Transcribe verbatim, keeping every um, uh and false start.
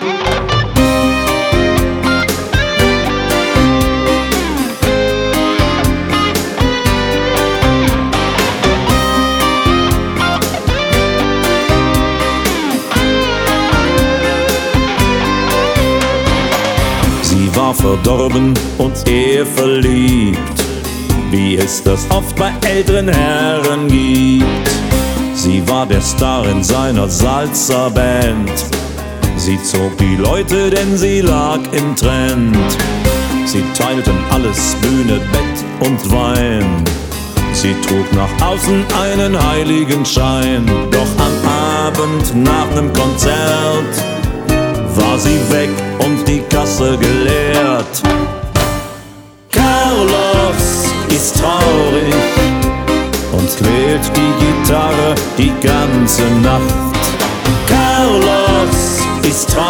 Sie war verdorben und er verliebt, wie es das oft bei älteren Herren gibt. Sie war der Star in seiner Salsa-Band. Sie zog die Leute, denn sie lag im Trend. Sie teilten alles, Bühne, Bett und Wein. Sie trug nach außen einen heiligen Schein. Doch am Abend nach nem Konzert war sie weg und die Kasse geleert. Carlos ist traurig und quält die Gitarre die ganze Nacht. Carlos ist traurig